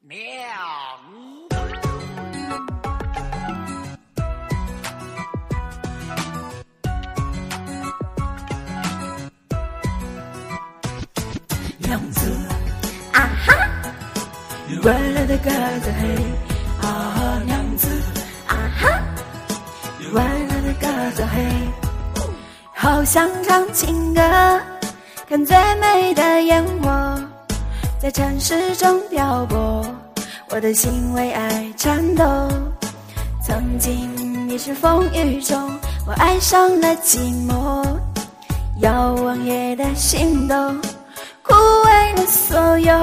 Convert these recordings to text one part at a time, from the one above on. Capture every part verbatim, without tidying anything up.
娘子啊哈，未来的鸽子黑啊，娘子啊哈，未来的鸽子黑，好想唱情歌，看最美的烟火在城市中漂泊，我的心为爱颤抖。曾经你是风雨中，我爱上了寂寞，遥望夜的心都枯萎了所有。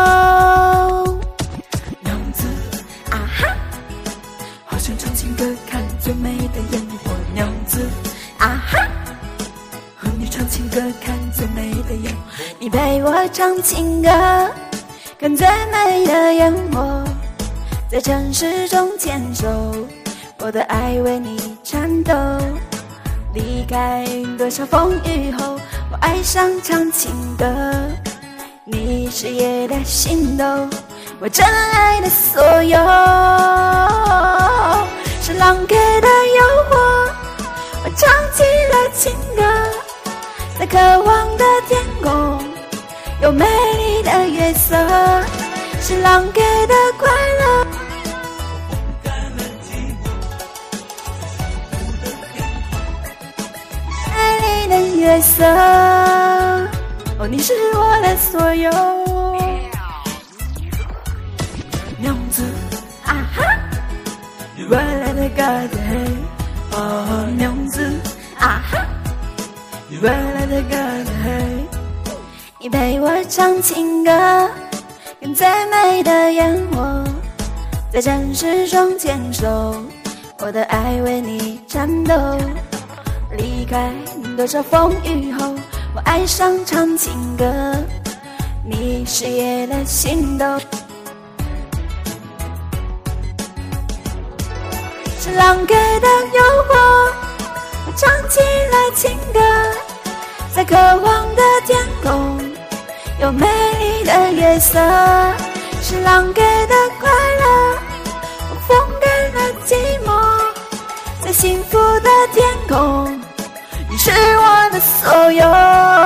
娘子啊哈，好想唱情歌，看最美的烟火。娘子啊哈，和你唱情歌，看最美的烟火。你陪我唱情歌，看最美的烟火，在城市中牵手，我的爱为你颤抖。离开多少风雨后，我爱上唱情歌，你是夜的心动，我真爱的所有。是浪给的诱惑，我唱起了情歌，在渴望的天空有美丽的月色，是浪给的快乐。月色，哦，你是我的所有。娘子啊哈，未来的鸽子黑，哦，娘子啊哈，未来的鸽子黑，你陪我唱情歌，跟最美的烟火，在城市中牵手，我的爱为你颤抖。离开多少风雨后，我爱上唱情歌，你是夜的心动。是浪给的诱惑，我唱起了情歌，在渴望的天空有美丽的月色，是浪给的快乐，我风干了寂寞，在幸福的天空，你是我的所有。